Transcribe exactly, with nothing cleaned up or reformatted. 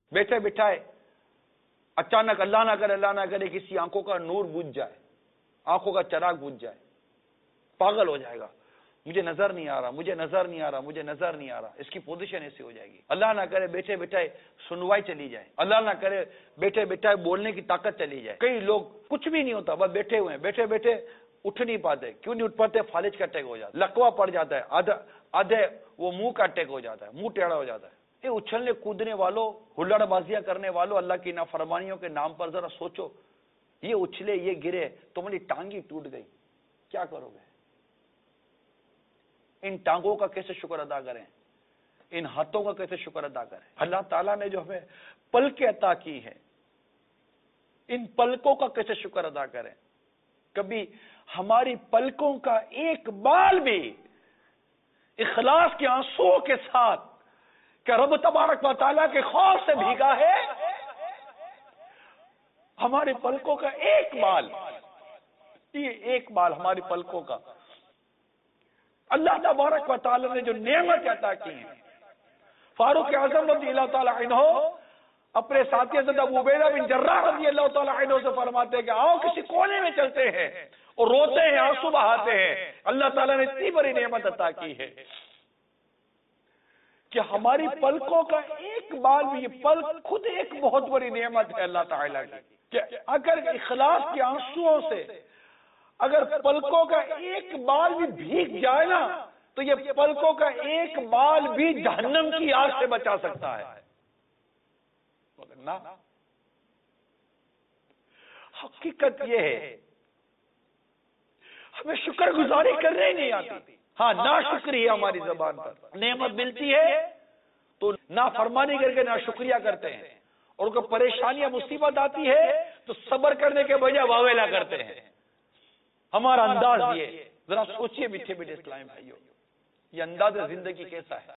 بیٹھے بٹھائے اچانک اللہ نہ کرے اللہ نہ کرے کسی آنکھوں کا نور بجھ جائے، آنکھوں کا چراغ بجھ جائے، پاگل ہو جائے گا، مجھے نظر نہیں آ رہا مجھے نظر نہیں آ رہا مجھے نظر نہیں آ رہا، اس کی پوزیشن ایسی ہو جائے گی۔ اللہ نہ کرے بیٹھے بٹھائے سنوائی چلی جائے، اللہ نہ کرے بیٹھے بٹھائے بولنے کی طاقت چلی جائے۔ کئی لوگ کچھ بھی نہیں ہوتا، بس بیٹھے ہوئے ہیں، بیٹھے بیٹھے اٹھ نہیں پاتے، کیوں نہیں اٹھ پاتے؟ فالج کا اٹیک ہو جاتا ہے، لکوا پڑ جاتا ہے، آدھا آدھے وہ منہ کا اٹیک ہو جاتا ہے، منہ ٹیڑھا ہو جاتا ہے۔ یہ اچھلنے کودنے والوں، ہلڑ بازیاں کرنے والوں، اللہ کی نافرمانیوں کے نام پر ذرا سوچو، یہ اچھلے یہ گرے، تمہاری ٹانگی ٹوٹ گئی، کیا کرو گے؟ ان ٹانگوں کا کیسے شکر ادا کریں؟ ان ہاتھوں کا کیسے شکر ادا کریں؟ اللہ تعالیٰ نے جو ہمیں پلکیں عطا کی ہے، ان پلکوں کا کیسے شکر ادا کریں؟ کبھی ہماری پلکوں کا ایک بال بھی اخلاص کے آنسوؤں کے ساتھ کہ رب تبارک و تعالیٰ کے خوف سے بھیگا ہے، ہماری پلکوں کا ایک بال، یہ ایک بال ہماری پلکوں کا اللہ تبارک و تعالیٰ نے جو نعمت عطا کی ہے۔ فاروق اعظم رضی اللہ تعالیٰ عنہ اپنے ساتھی حضرت ابو عبیدہ بن جراح رضی اللہ تعالیٰ عنہ سے فرماتے ہیں کہ آؤ کسی کونے میں چلتے ہیں اور روتے ہیں، آنسو بہاتے ہیں، اللہ تعالیٰ نے اتنی بڑی نعمت عطا کی ہے کہ ہماری پلکوں کا ایک بال بھی، یہ پلک خود ایک بہت بڑی نعمت ہے اللہ تعالیٰ کی، کہ اگر اخلاص کے آنسوؤں سے اگر پلکوں کا ایک بال بھی بھیگ جائے نا تو یہ پلکوں کا ایک بال بھی جہنم کی آگ سے بچا سکتا ہے۔ حقیقت یہ ہے ہمیں شکر گزاری کرنے ہی نہیں آتی۔ ہاں ناشکری ہے ہماری زبان پر، نعمت ملتی ہے تو نافرمانی کر کے ناشکریہ کرتے ہیں، اور کوئی پریشانیاں مصیبت آتی ہے تو صبر کرنے کے بجائے واویلا کرتے ہیں۔ ہمارا انداز یہ، ذرا سوچئے میٹھے میٹھے اسلامی بھائیوں، یہ انداز زندگی کیسا ہے؟